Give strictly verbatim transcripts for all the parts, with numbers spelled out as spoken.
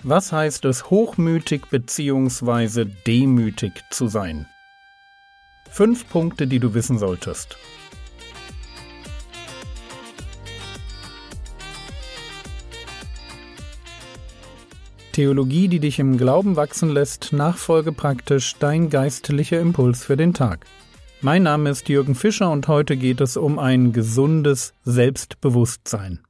Was heißt es, hochmütig bzw. demütig zu sein? Fünf Punkte, die du wissen solltest. Theologie, die dich im Glauben wachsen lässt, nachfolge praktisch dein geistlicher Impuls für den Tag. Mein Name ist Jürgen Fischer und heute geht es um ein gesundes Selbstbewusstsein.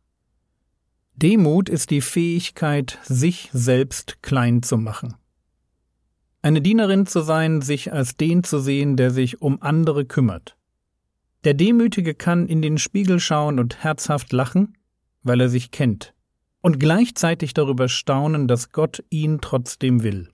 Demut ist die Fähigkeit, sich selbst klein zu machen. Eine Dienerin zu sein, sich als den zu sehen, der sich um andere kümmert. Der Demütige kann in den Spiegel schauen und herzhaft lachen, weil er sich kennt, und gleichzeitig darüber staunen, dass Gott ihn trotzdem will.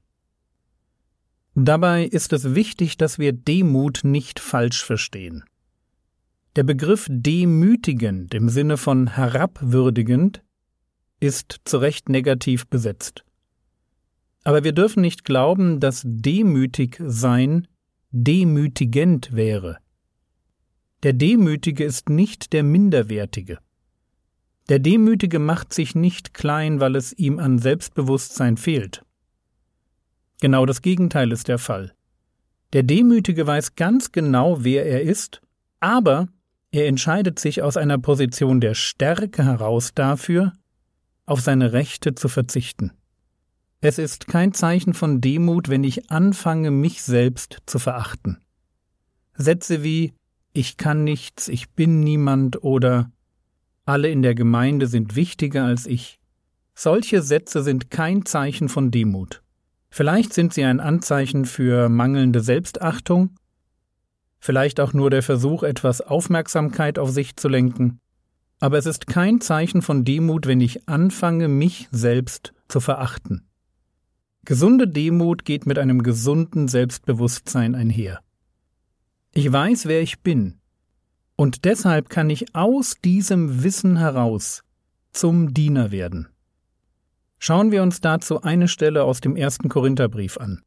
Dabei ist es wichtig, dass wir Demut nicht falsch verstehen. Der Begriff demütigend im Sinne von herabwürdigend ist zu Recht negativ besetzt. Aber wir dürfen nicht glauben, dass demütig sein demütigend wäre. Der Demütige ist nicht der Minderwertige. Der Demütige macht sich nicht klein, weil es ihm an Selbstbewusstsein fehlt. Genau das Gegenteil ist der Fall. Der Demütige weiß ganz genau, wer er ist, aber er entscheidet sich aus einer Position der Stärke heraus dafür, auf seine Rechte zu verzichten. Es ist kein Zeichen von Demut, wenn ich anfange, mich selbst zu verachten. Sätze wie »Ich kann nichts, ich bin niemand« oder »Alle in der Gemeinde sind wichtiger als ich«. Solche Sätze sind kein Zeichen von Demut. Vielleicht sind sie ein Anzeichen für mangelnde Selbstachtung, vielleicht auch nur der Versuch, etwas Aufmerksamkeit auf sich zu lenken. Aber es ist kein Zeichen von Demut, wenn ich anfange, mich selbst zu verachten. Gesunde Demut geht mit einem gesunden Selbstbewusstsein einher. Ich weiß, wer ich bin, und deshalb kann ich aus diesem Wissen heraus zum Diener werden. Schauen wir uns dazu eine Stelle aus dem ersten Korintherbrief an.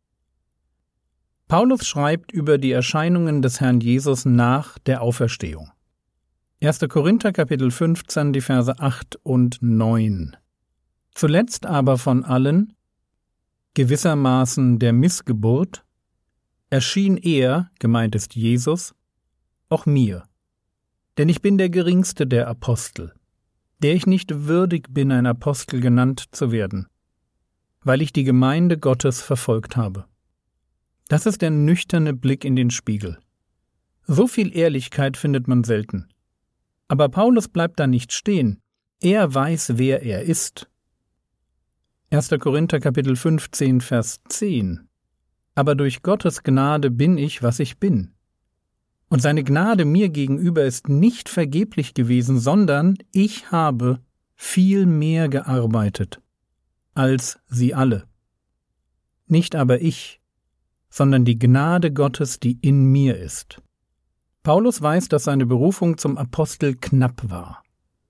Paulus schreibt über die Erscheinungen des Herrn Jesus nach der Auferstehung. erster Korinther Kapitel fünfzehn, die Verse acht und neun. Zuletzt aber von allen, gewissermaßen der Missgeburt, erschien er, gemeint ist Jesus, auch mir. Denn ich bin der geringste der Apostel, der ich nicht würdig bin, ein Apostel genannt zu werden, weil ich die Gemeinde Gottes verfolgt habe. Das ist der nüchterne Blick in den Spiegel. So viel Ehrlichkeit findet man selten. Aber Paulus bleibt da nicht stehen. Er weiß, wer er ist. erster Korinther Kapitel fünfzehn, Vers zehn. Aber durch Gottes Gnade bin ich, was ich bin. Und seine Gnade mir gegenüber ist nicht vergeblich gewesen, sondern ich habe viel mehr gearbeitet als sie alle. Nicht aber ich, sondern die Gnade Gottes, die in mir ist. Paulus weiß, dass seine Berufung zum Apostel knapp war.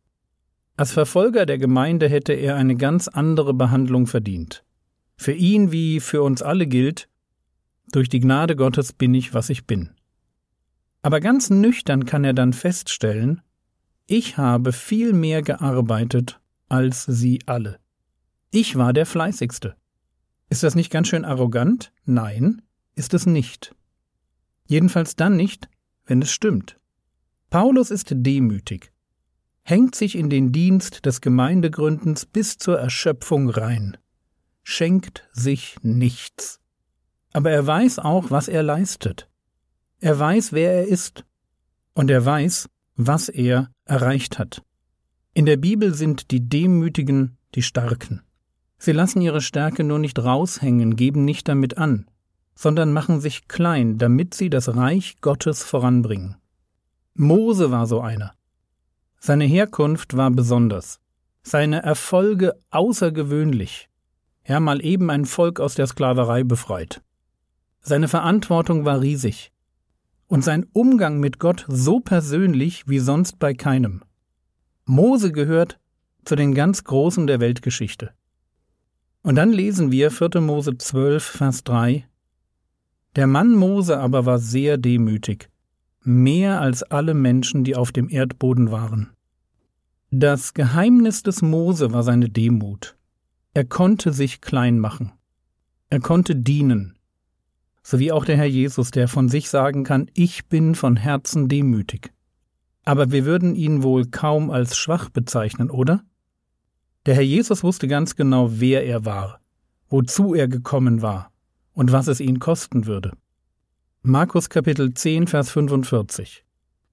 Als Verfolger der Gemeinde hätte er eine ganz andere Behandlung verdient. Für ihn wie für uns alle gilt, durch die Gnade Gottes bin ich, was ich bin. Aber ganz nüchtern kann er dann feststellen, ich habe viel mehr gearbeitet als sie alle. Ich war der Fleißigste. Ist das nicht ganz schön arrogant? Nein, ist es nicht. Jedenfalls dann nicht, wenn es stimmt. Paulus ist demütig, hängt sich in den Dienst des Gemeindegründens bis zur Erschöpfung rein, schenkt sich nichts. Aber er weiß auch, was er leistet. Er weiß, wer er ist, und er weiß, was er erreicht hat. In der Bibel sind die Demütigen die Starken. Sie lassen ihre Stärke nur nicht raushängen, geben nicht damit an, sondern machen sich klein, damit sie das Reich Gottes voranbringen. Mose war so einer. Seine Herkunft war besonders, seine Erfolge außergewöhnlich. Er mal eben ein Volk aus der Sklaverei befreit. Seine Verantwortung war riesig und sein Umgang mit Gott so persönlich wie sonst bei keinem. Mose gehört zu den ganz Großen der Weltgeschichte. Und dann lesen wir vierter Mose zwölf, Vers drei. Der Mann Mose aber war sehr demütig, mehr als alle Menschen, die auf dem Erdboden waren. Das Geheimnis des Mose war seine Demut. Er konnte sich klein machen. Er konnte dienen. So wie auch der Herr Jesus, der von sich sagen kann, ich bin von Herzen demütig. Aber wir würden ihn wohl kaum als schwach bezeichnen, oder? Der Herr Jesus wusste ganz genau, wer er war, wozu er gekommen war und was es ihn kosten würde. Markus Kapitel zehn, Vers fünfundvierzig.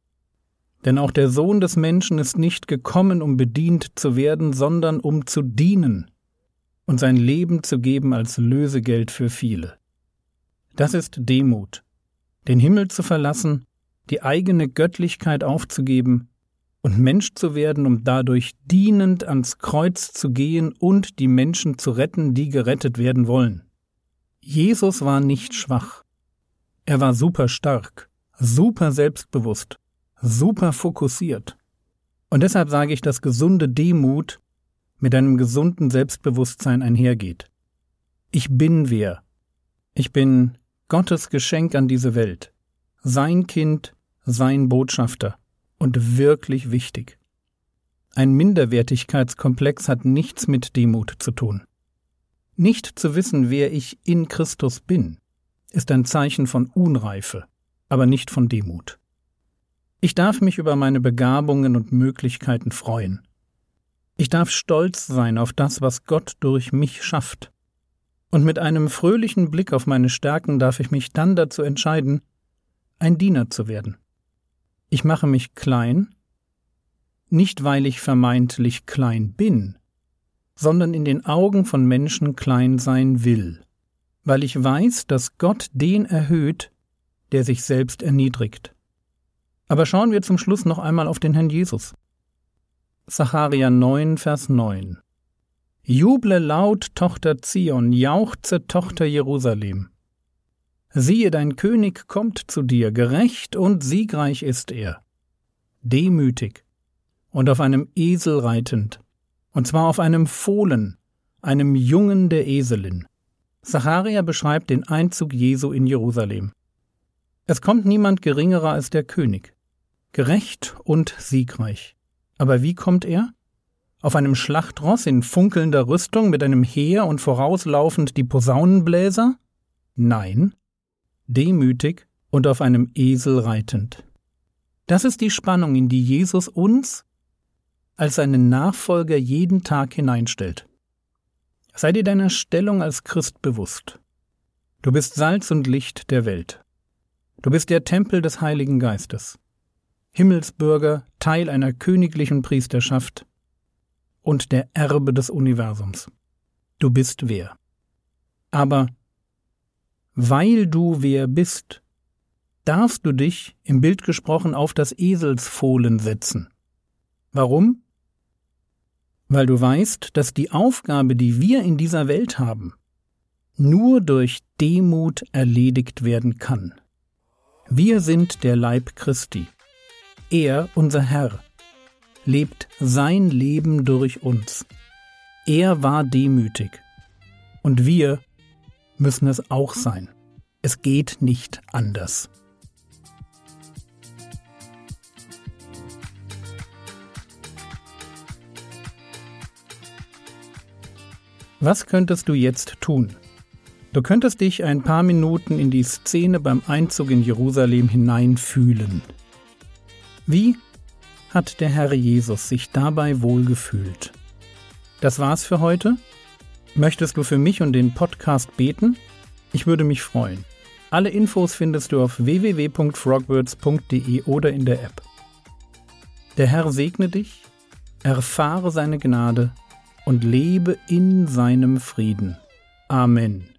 Denn auch der Sohn des Menschen ist nicht gekommen, um bedient zu werden, sondern um zu dienen und sein Leben zu geben als Lösegeld für viele. Das ist Demut, den Himmel zu verlassen, die eigene Göttlichkeit aufzugeben und Mensch zu werden, um dadurch dienend ans Kreuz zu gehen und die Menschen zu retten, die gerettet werden wollen. Jesus war nicht schwach. Er war super stark, super selbstbewusst, super fokussiert. Und deshalb sage ich, dass gesunde Demut mit einem gesunden Selbstbewusstsein einhergeht. Ich bin wer. Ich bin Gottes Geschenk an diese Welt. Sein Kind, sein Botschafter und wirklich wichtig. Ein Minderwertigkeitskomplex hat nichts mit Demut zu tun. Nicht zu wissen, wer ich in Christus bin, ist ein Zeichen von Unreife, aber nicht von Demut. Ich darf mich über meine Begabungen und Möglichkeiten freuen. Ich darf stolz sein auf das, was Gott durch mich schafft. Und mit einem fröhlichen Blick auf meine Stärken darf ich mich dann dazu entscheiden, ein Diener zu werden. Ich mache mich klein, nicht weil ich vermeintlich klein bin, sondern in den Augen von Menschen klein sein will, weil ich weiß, dass Gott den erhöht, der sich selbst erniedrigt. Aber schauen wir zum Schluss noch einmal auf den Herrn Jesus. Sacharja neun, Vers neun. Juble laut, Tochter Zion, jauchze, Tochter Jerusalem. Siehe, dein König kommt zu dir, gerecht und siegreich ist er, demütig und auf einem Esel reitend, und zwar auf einem Fohlen, einem Jungen der Eselin. Sacharja beschreibt den Einzug Jesu in Jerusalem. Es kommt niemand geringerer als der König, gerecht und siegreich. Aber wie kommt er? Auf einem Schlachtross in funkelnder Rüstung mit einem Heer und vorauslaufend die Posaunenbläser? Nein, demütig und auf einem Esel reitend. Das ist die Spannung, in die Jesus uns als seinen Nachfolger jeden Tag hineinstellt. Sei dir deiner Stellung als Christ bewusst. Du bist Salz und Licht der Welt. Du bist der Tempel des Heiligen Geistes, Himmelsbürger, Teil einer königlichen Priesterschaft und der Erbe des Universums. Du bist wer. Aber weil du wer bist, darfst du dich, im Bild gesprochen, auf das Eselsfohlen setzen. Warum? Weil du weißt, dass die Aufgabe, die wir in dieser Welt haben, nur durch Demut erledigt werden kann. Wir sind der Leib Christi. Er, unser Herr, lebt sein Leben durch uns. Er war demütig. Und wir müssen es auch sein. Es geht nicht anders. Was könntest du jetzt tun? Du könntest dich ein paar Minuten in die Szene beim Einzug in Jerusalem hineinfühlen. Wie hat der Herr Jesus sich dabei wohlgefühlt? Das war's für heute. Möchtest du für mich und den Podcast beten? Ich würde mich freuen. Alle Infos findest du auf w w w punkt frogwords punkt d e oder in der App. Der Herr segne dich, erfahre seine Gnade und lebe in seinem Frieden. Amen.